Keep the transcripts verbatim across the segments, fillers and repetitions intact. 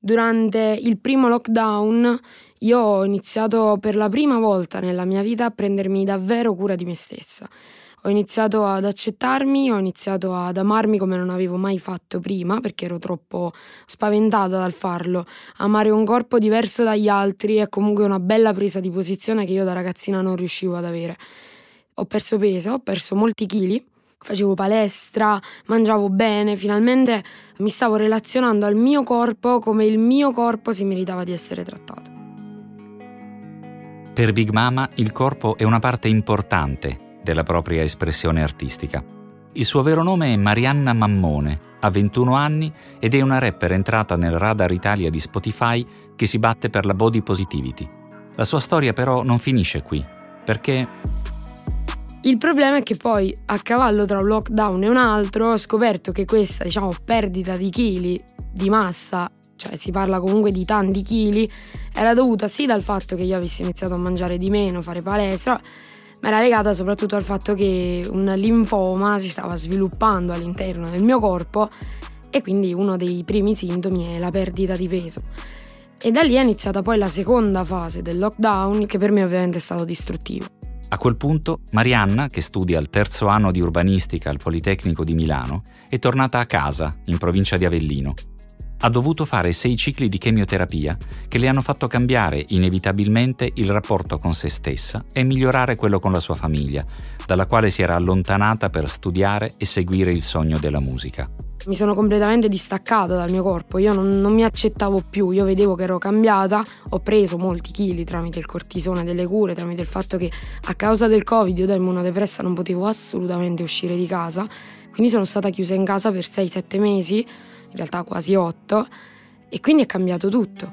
Durante il primo lockdown io ho iniziato per la prima volta nella mia vita a prendermi davvero cura di me stessa. Ho iniziato ad accettarmi, ho iniziato ad amarmi come non avevo mai fatto prima, perché ero troppo spaventata dal farlo. Amare un corpo diverso dagli altri è comunque una bella presa di posizione che io da ragazzina non riuscivo ad avere. Ho perso peso, ho perso molti chili, facevo palestra, mangiavo bene, finalmente mi stavo relazionando al mio corpo come il mio corpo si meritava di essere trattato. Per Big Mama il corpo è una parte importante della propria espressione artistica. Il suo vero nome è Marianna Mammone, ha ventuno anni ed è una rapper entrata nel radar Italia di Spotify che si batte per la body positivity. La sua storia però non finisce qui, perché... Il problema è che poi, a cavallo tra un lockdown e un altro, ho scoperto che questa, diciamo, perdita di chili, di massa, cioè si parla comunque di tanti chili, era dovuta sì dal fatto che io avessi iniziato a mangiare di meno, fare palestra, ma era legata soprattutto al fatto che un linfoma si stava sviluppando all'interno del mio corpo e quindi uno dei primi sintomi è la perdita di peso. E da lì è iniziata poi la seconda fase del lockdown, che per me ovviamente è stato distruttivo. A quel punto Marianna, che studia al terzo anno di urbanistica al Politecnico di Milano, è tornata a casa, in provincia di Avellino. Ha dovuto fare sei cicli di chemioterapia che le hanno fatto cambiare inevitabilmente il rapporto con se stessa e migliorare quello con la sua famiglia, dalla quale si era allontanata per studiare e seguire il sogno della musica. Mi sono completamente distaccata dal mio corpo, io non, non mi accettavo più, io vedevo che ero cambiata, ho preso molti chili tramite il cortisone delle cure, tramite il fatto che a causa del Covid io da immunodepressa non potevo assolutamente uscire di casa, quindi sono stata chiusa in casa per sei sette mesi, in realtà quasi otto, e quindi è cambiato tutto.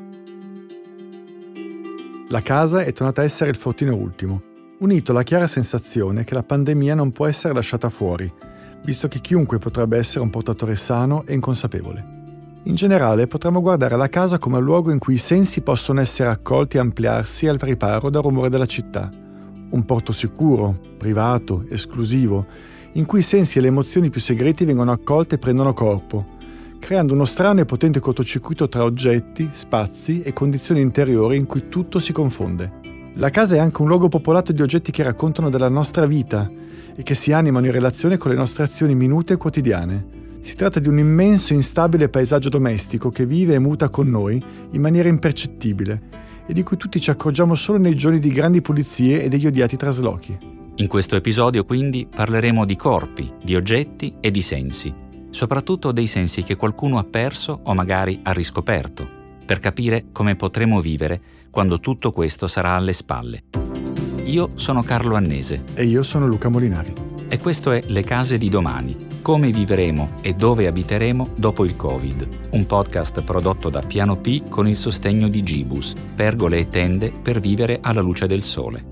La casa è tornata a essere il fortino ultimo, unito alla chiara sensazione che la pandemia non può essere lasciata fuori, visto che chiunque potrebbe essere un portatore sano e inconsapevole. In generale potremmo guardare la casa come un luogo in cui i sensi possono essere accolti e ampliarsi al riparo dal rumore della città. Un porto sicuro, privato, esclusivo, in cui i sensi e le emozioni più segreti vengono accolte e prendono corpo, creando uno strano e potente cortocircuito tra oggetti, spazi e condizioni interiori in cui tutto si confonde. La casa è anche un luogo popolato di oggetti che raccontano della nostra vita e che si animano in relazione con le nostre azioni minute e quotidiane. Si tratta di un immenso e instabile paesaggio domestico che vive e muta con noi in maniera impercettibile e di cui tutti ci accorgiamo solo nei giorni di grandi pulizie e degli odiati traslochi. In questo episodio quindi parleremo di corpi, di oggetti e di sensi, soprattutto dei sensi che qualcuno ha perso o magari ha riscoperto, per capire come potremo vivere quando tutto questo sarà alle spalle. Io sono Carlo Annese. E io sono Luca Molinari. E questo è Le Case di Domani, come vivremo e dove abiteremo dopo il Covid, un podcast prodotto da Piano P con il sostegno di Gibus, pergole e tende per vivere alla luce del sole.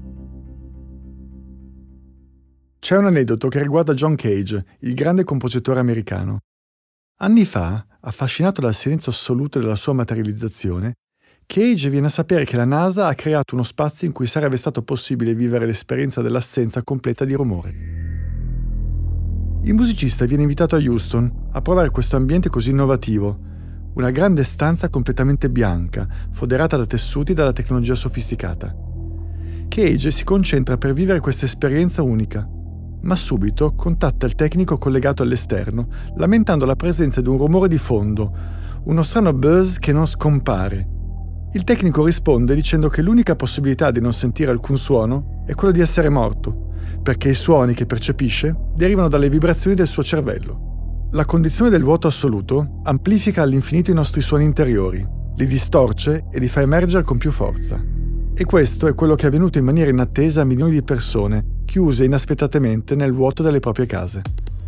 C'è un aneddoto che riguarda John Cage, il grande compositore americano. Anni fa, affascinato dal silenzio assoluto della sua materializzazione, Cage viene a sapere che la NASA ha creato uno spazio in cui sarebbe stato possibile vivere l'esperienza dell'assenza completa di rumore. Il musicista viene invitato a Houston a provare questo ambiente così innovativo, una grande stanza completamente bianca, foderata da tessuti e dalla tecnologia sofisticata. Cage si concentra per vivere questa esperienza unica, ma subito contatta il tecnico collegato all'esterno, lamentando la presenza di un rumore di fondo, uno strano buzz che non scompare. Il tecnico risponde dicendo che l'unica possibilità di non sentire alcun suono è quello di essere morto, perché i suoni che percepisce derivano dalle vibrazioni del suo cervello. La condizione del vuoto assoluto amplifica all'infinito i nostri suoni interiori, li distorce e li fa emergere con più forza. E questo è quello che è avvenuto in maniera inattesa a milioni di persone, chiuse inaspettatamente nel vuoto delle proprie case.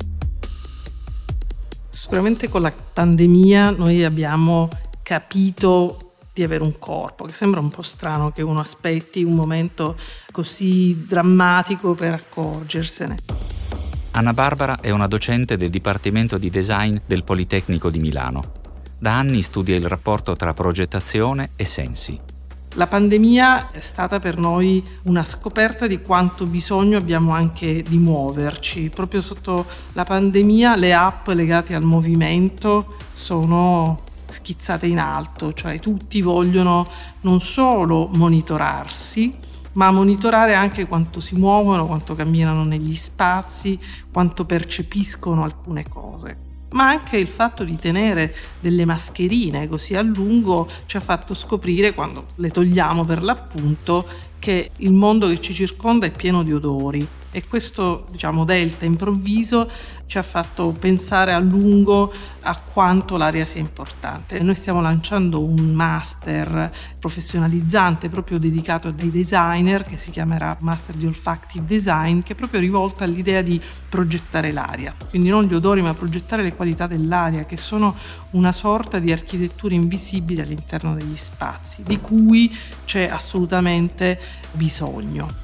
Sicuramente con la pandemia noi abbiamo capito di avere un corpo, che sembra un po' strano che uno aspetti un momento così drammatico per accorgersene. Anna Barbara è una docente del Dipartimento di Design del Politecnico di Milano. Da anni studia il rapporto tra progettazione e sensi. La pandemia è stata per noi una scoperta di quanto bisogno abbiamo anche di muoverci. Proprio sotto la pandemia le app legate al movimento sono schizzate in alto, cioè tutti vogliono non solo monitorarsi, ma monitorare anche quanto si muovono, quanto camminano negli spazi, quanto percepiscono alcune cose. Ma anche il fatto di tenere delle mascherine così a lungo ci ha fatto scoprire, quando le togliamo per l'appunto, che il mondo che ci circonda è pieno di odori, e questo, diciamo, delta improvviso ci ha fatto pensare a lungo a quanto l'aria sia importante. Noi stiamo lanciando un master professionalizzante proprio dedicato a dei designer, che si chiamerà Master di Olfactive Design, che è proprio rivolto all'idea di progettare l'aria, quindi non gli odori ma progettare le qualità dell'aria, che sono una sorta di architettura invisibile all'interno degli spazi, di cui c'è assolutamente bisogno.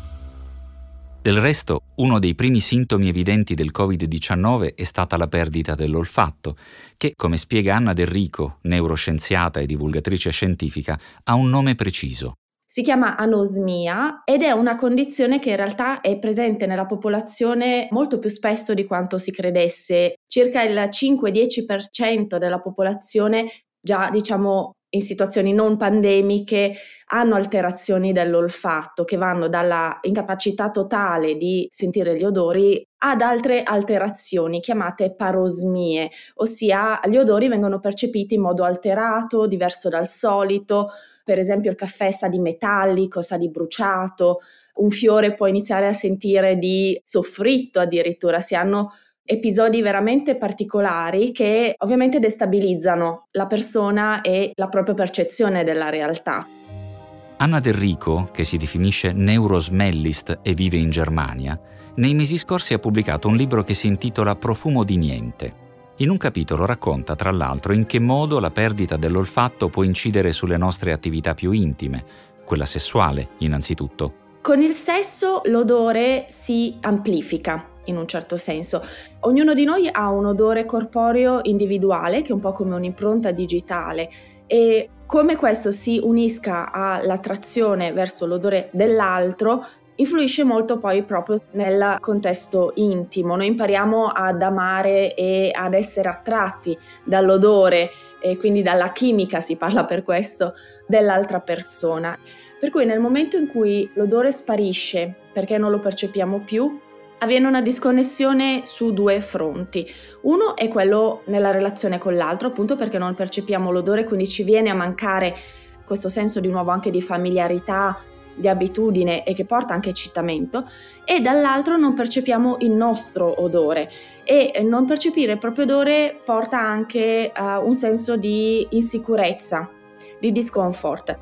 Del resto, uno dei primi sintomi evidenti del covid diciannove è stata la perdita dell'olfatto, che, come spiega Anna Del Rico, neuroscienziata e divulgatrice scientifica, ha un nome preciso. Si chiama anosmia ed è una condizione che in realtà è presente nella popolazione molto più spesso di quanto si credesse. Circa il cinque-dieci per cento della popolazione, già diciamo in situazioni non pandemiche, hanno alterazioni dell'olfatto che vanno dalla incapacità totale di sentire gli odori ad altre alterazioni chiamate parosmie, ossia gli odori vengono percepiti in modo alterato, diverso dal solito. Per esempio il caffè sa di metallico, sa di bruciato, un fiore può iniziare a sentire di soffritto addirittura, si hanno episodi veramente particolari che ovviamente destabilizzano la persona e la propria percezione della realtà. Anna Del Rico, che si definisce neurosmellist e vive in Germania, nei mesi scorsi ha pubblicato un libro che si intitola Profumo di niente. In un capitolo racconta, tra l'altro, in che modo la perdita dell'olfatto può incidere sulle nostre attività più intime, quella sessuale innanzitutto. Con il sesso l'odore si amplifica. In un certo senso. Ognuno di noi ha un odore corporeo individuale che è un po' come un'impronta digitale, e come questo si unisca all'attrazione verso l'odore dell'altro influisce molto poi proprio nel contesto intimo. Noi impariamo ad amare e ad essere attratti dall'odore, e quindi dalla chimica, si parla per questo, dell'altra persona. Per cui nel momento in cui l'odore sparisce perché non lo percepiamo più, avviene una disconnessione su due fronti. Uno è quello nella relazione con l'altro, appunto perché non percepiamo l'odore, quindi ci viene a mancare questo senso di nuovo anche di familiarità, di abitudine, e che porta anche eccitamento, e dall'altro non percepiamo il nostro odore, e non percepire il proprio odore porta anche uh, un senso di insicurezza, di discomfort.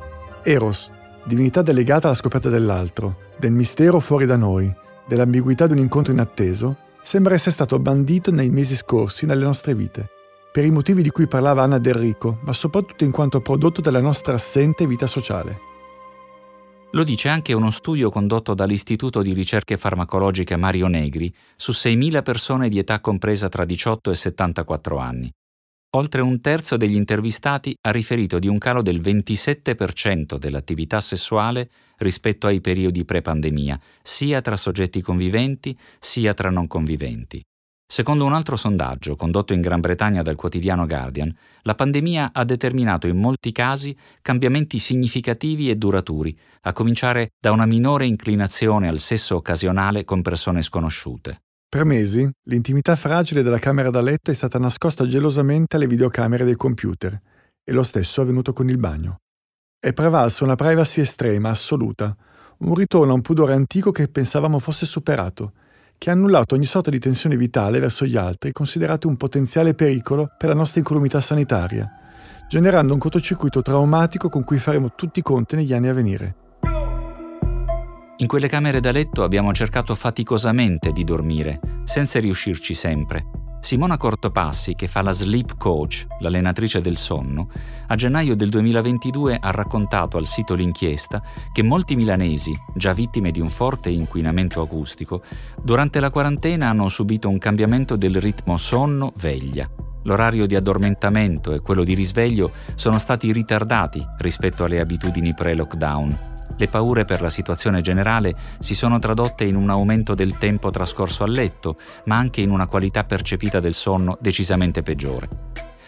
Eros, divinità delegata alla scoperta dell'altro, del mistero fuori da noi, dell'ambiguità di un incontro inatteso, sembra essere stato bandito nei mesi scorsi nelle nostre vite, per i motivi di cui parlava Anna Del Rico, ma soprattutto in quanto prodotto della nostra assente vita sociale. Lo dice anche uno studio condotto dall'Istituto di Ricerche Farmacologiche Mario Negri su seimila persone di età compresa tra diciotto e settantaquattro anni. Oltre un terzo degli intervistati ha riferito di un calo del ventisette per cento dell'attività sessuale rispetto ai periodi pre-pandemia, sia tra soggetti conviventi sia tra non conviventi. Secondo un altro sondaggio condotto in Gran Bretagna dal quotidiano Guardian, la pandemia ha determinato in molti casi cambiamenti significativi e duraturi, a cominciare da una minore inclinazione al sesso occasionale con persone sconosciute. Per mesi, l'intimità fragile della camera da letto è stata nascosta gelosamente alle videocamere dei computer, e lo stesso è avvenuto con il bagno. È prevalsa una privacy estrema, assoluta, un ritorno a un pudore antico che pensavamo fosse superato, che ha annullato ogni sorta di tensione vitale verso gli altri, considerati un potenziale pericolo per la nostra incolumità sanitaria, generando un cortocircuito traumatico con cui faremo tutti i conti negli anni a venire. In quelle camere da letto abbiamo cercato faticosamente di dormire, senza riuscirci sempre. Simona Cortopassi, che fa la sleep coach, l'allenatrice del sonno, a gennaio del duemilaventidue ha raccontato al sito L'Inchiesta che molti milanesi, già vittime di un forte inquinamento acustico, durante la quarantena hanno subito un cambiamento del ritmo sonno-veglia. L'orario di addormentamento e quello di risveglio sono stati ritardati rispetto alle abitudini pre-lockdown. Le paure per la situazione generale si sono tradotte in un aumento del tempo trascorso a letto, ma anche in una qualità percepita del sonno decisamente peggiore.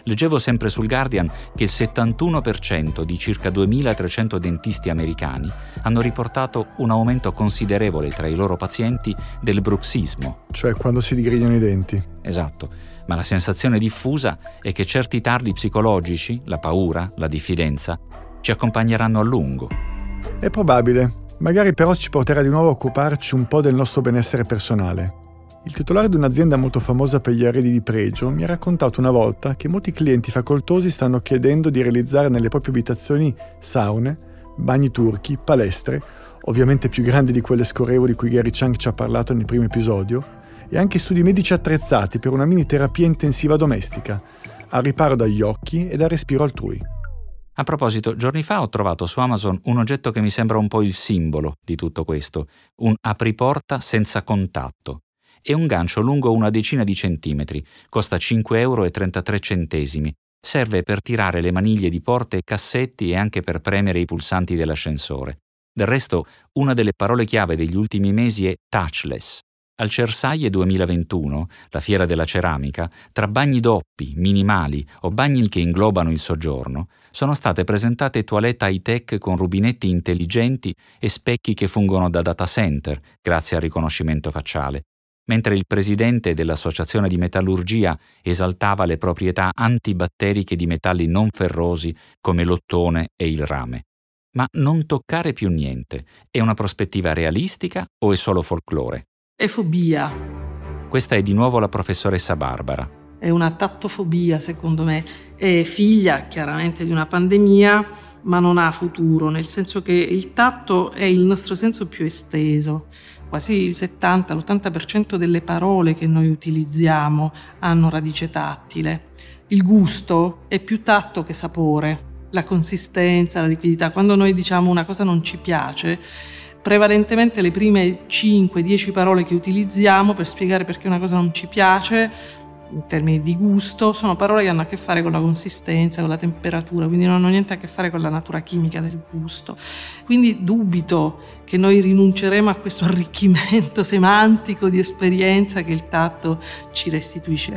Leggevo sempre sul Guardian che il settantuno per cento di circa duemilatrecento dentisti americani hanno riportato un aumento considerevole tra i loro pazienti del bruxismo. Cioè quando si digrignano i denti. Esatto, ma la sensazione diffusa è che certi tarli psicologici, la paura, la diffidenza, ci accompagneranno a lungo. È probabile, magari però ci porterà di nuovo a occuparci un po' del nostro benessere personale. Il titolare di un'azienda molto famosa per gli arredi di pregio mi ha raccontato una volta che molti clienti facoltosi stanno chiedendo di realizzare nelle proprie abitazioni saune, bagni turchi, palestre, ovviamente più grandi di quelle scorrevoli di cui Gary Chang ci ha parlato nel primo episodio, e anche studi medici attrezzati per una mini terapia intensiva domestica, al riparo dagli occhi e dal respiro altrui. A proposito, giorni fa ho trovato su Amazon un oggetto che mi sembra un po' il simbolo di tutto questo, un apriporta senza contatto. È un gancio lungo una decina di centimetri, costa cinque euro e trentatré centesimi. Serve per tirare le maniglie di porte e cassetti e anche per premere i pulsanti dell'ascensore. Del resto, una delle parole chiave degli ultimi mesi è touchless. Al Cersaie duemilaventuno, la fiera della ceramica, tra bagni doppi, minimali o bagni che inglobano il soggiorno, sono state presentate toilette high-tech con rubinetti intelligenti e specchi che fungono da data center, grazie al riconoscimento facciale. Mentre il presidente dell'Associazione di Metallurgia esaltava le proprietà antibatteriche di metalli non ferrosi come l'ottone e il rame. Ma non toccare più niente è una prospettiva realistica o è solo folklore? È fobia. Questa è di nuovo la professoressa Barbara. È una tattofobia, secondo me. È figlia chiaramente di una pandemia, ma non ha futuro, nel senso che il tatto è il nostro senso più esteso. Quasi il settanta l'ottanta per cento delle parole che noi utilizziamo hanno radice tattile. Il gusto è più tatto che sapore, la consistenza, la liquidità. Quando noi diciamo una cosa non ci piace, prevalentemente le prime cinque dieci parole che utilizziamo per spiegare perché una cosa non ci piace, in termini di gusto, sono parole che hanno a che fare con la consistenza, con la temperatura, quindi non hanno niente a che fare con la natura chimica del gusto. Quindi dubito che noi rinunceremo a questo arricchimento semantico di esperienza che il tatto ci restituisce.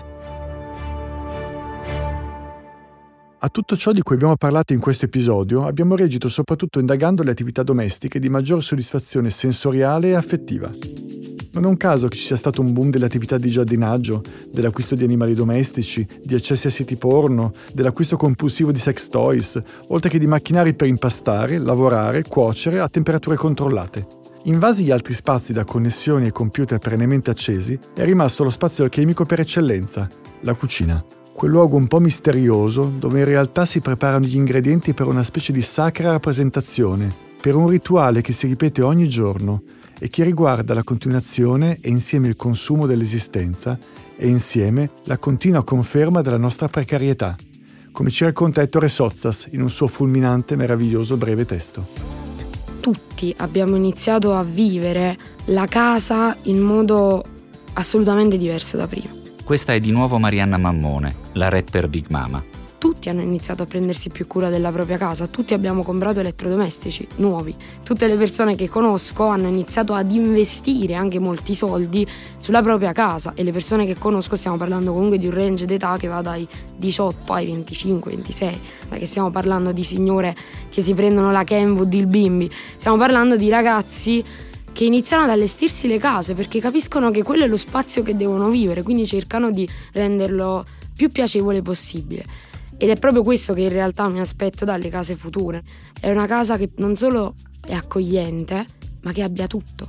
A tutto ciò di cui abbiamo parlato in questo episodio abbiamo reagito soprattutto indagando le attività domestiche di maggior soddisfazione sensoriale e affettiva. Non è un caso che ci sia stato un boom delle attività di giardinaggio, dell'acquisto di animali domestici, di accessi a siti porno, dell'acquisto compulsivo di sex toys, oltre che di macchinari per impastare, lavorare, cuocere a temperature controllate. Invasi gli altri spazi da connessioni e computer perennemente accesi, è rimasto lo spazio alchemico per eccellenza, la cucina. Quel luogo un po' misterioso dove in realtà si preparano gli ingredienti per una specie di sacra rappresentazione, per un rituale che si ripete ogni giorno e che riguarda la continuazione e insieme il consumo dell'esistenza e insieme la continua conferma della nostra precarietà, come ci racconta Ettore Sozzas in un suo fulminante, meraviglioso breve testo. Tutti abbiamo iniziato a vivere la casa in modo assolutamente diverso da prima. Questa è di nuovo Marianna Mammone, la rapper Big Mama. Tutti hanno iniziato a prendersi più cura della propria casa, tutti abbiamo comprato elettrodomestici nuovi. Tutte le persone che conosco hanno iniziato ad investire anche molti soldi sulla propria casa e le persone che conosco stiamo parlando comunque di un range d'età che va dai diciotto ai venticinque ventisei, non è che stiamo parlando di signore che si prendono la Kenwood, il bimbi, stiamo parlando di ragazzi che iniziano ad allestirsi le case perché capiscono che quello è lo spazio che devono vivere, quindi cercano di renderlo più piacevole possibile. Ed è proprio questo che in realtà mi aspetto dalle case future. È una casa che non solo è accogliente, ma che abbia tutto.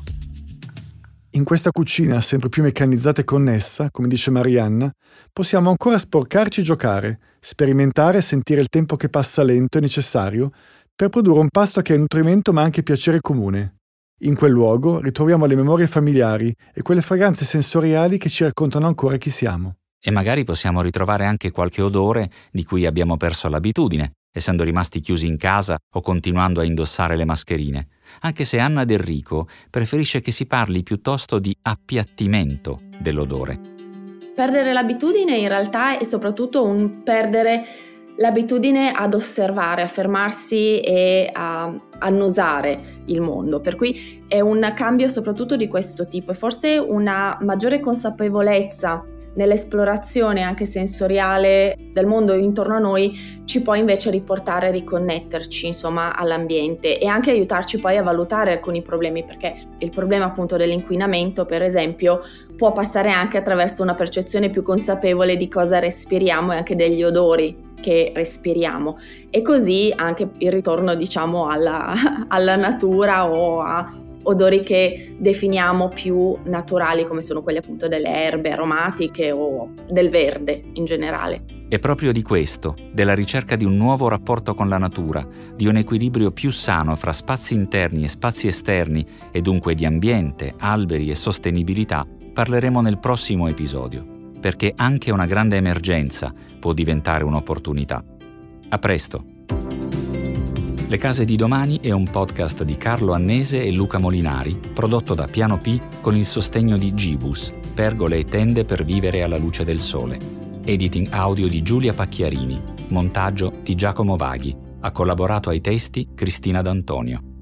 In questa cucina sempre più meccanizzata e connessa, come dice Marianna, possiamo ancora sporcarci e giocare, sperimentare e sentire il tempo che passa lento e necessario per produrre un pasto che è nutrimento ma anche piacere comune. In quel luogo ritroviamo le memorie familiari e quelle fragranze sensoriali che ci raccontano ancora chi siamo. E magari possiamo ritrovare anche qualche odore di cui abbiamo perso l'abitudine, essendo rimasti chiusi in casa o continuando a indossare le mascherine, anche se Anna Del Rico preferisce che si parli piuttosto di appiattimento dell'odore. Perdere l'abitudine in realtà è soprattutto un perdere l'abitudine ad osservare, a fermarsi e a annusare il mondo, per cui è un cambio soprattutto di questo tipo e forse una maggiore consapevolezza nell'esplorazione anche sensoriale del mondo intorno a noi ci può invece riportare a riconnetterci insomma all'ambiente e anche aiutarci poi a valutare alcuni problemi, perché il problema appunto dell'inquinamento per esempio può passare anche attraverso una percezione più consapevole di cosa respiriamo e anche degli odori che respiriamo, e così anche il ritorno diciamo alla, alla natura o a odori che definiamo più naturali, come sono quelli appunto delle erbe aromatiche o del verde in generale. È proprio di questo, della ricerca di un nuovo rapporto con la natura, di un equilibrio più sano fra spazi interni e spazi esterni e dunque di ambiente, alberi e sostenibilità, parleremo nel prossimo episodio, perché anche una grande emergenza può diventare un'opportunità. A presto! Le Case di Domani è un podcast di Carlo Annese e Luca Molinari, prodotto da Piano P con il sostegno di Gibus, pergole e tende per vivere alla luce del sole. Editing audio di Giulia Pacchiarini, montaggio di Giacomo Vaghi. Ha collaborato ai testi Cristina D'Antonio.